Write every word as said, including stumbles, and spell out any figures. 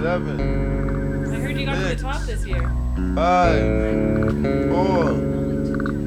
seven, I heard you got to the six, top this year. five, four,